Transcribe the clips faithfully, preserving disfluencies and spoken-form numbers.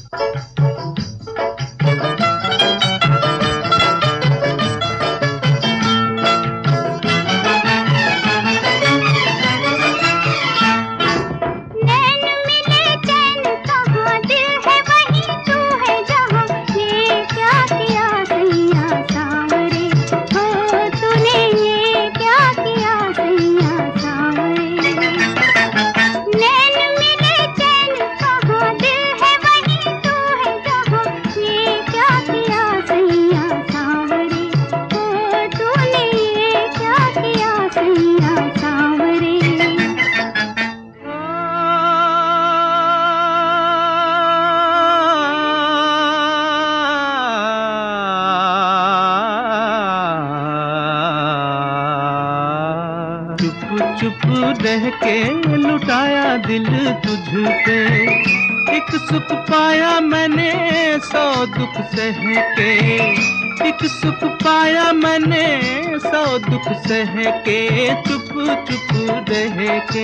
चुप रह के लुटाया दिल तुझ पे, एक सुख पाया मैंने सौ दुख सह के, एक सुख पाया मैंने सौ दुख सह के, चुप चुप रह के।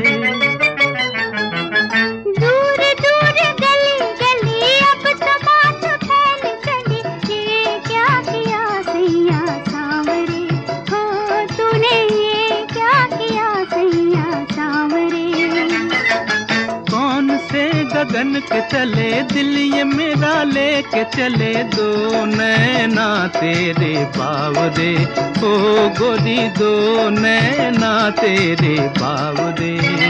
दूर दूर गली गली अब तो बात फैल चली, ये क्या किया सैया सांवरे, हो तूने ये क्या किया सैया सांवरे। कौन से गगन के चले दिल ये मेरा लेके चले, दो नैना तेरे बावरे, ओ गोरी दो नैना तेरे बावरे।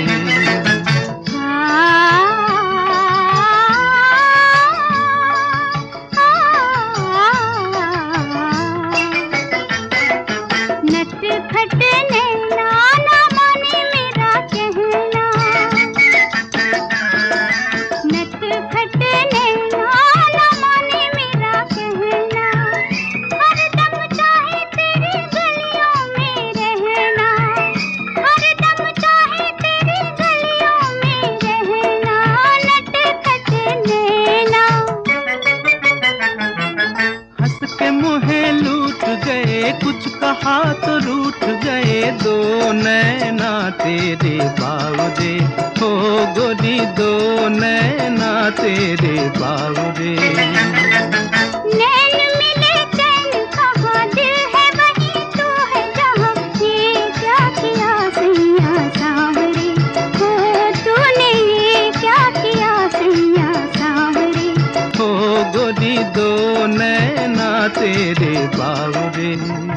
कुछ कहा तो रूठ गए, दो नैना तेरे बावरे, हो गोरी दो नैना तेरे बावरे। नैन मिले चैन कहाँ, दिल है वहीं तू है जहाँ, ये क्या किया सैया सांवरे, हो तूने ये क्या किया सैया सांवरे। हो गोरी दो नैना तेरे बावरे।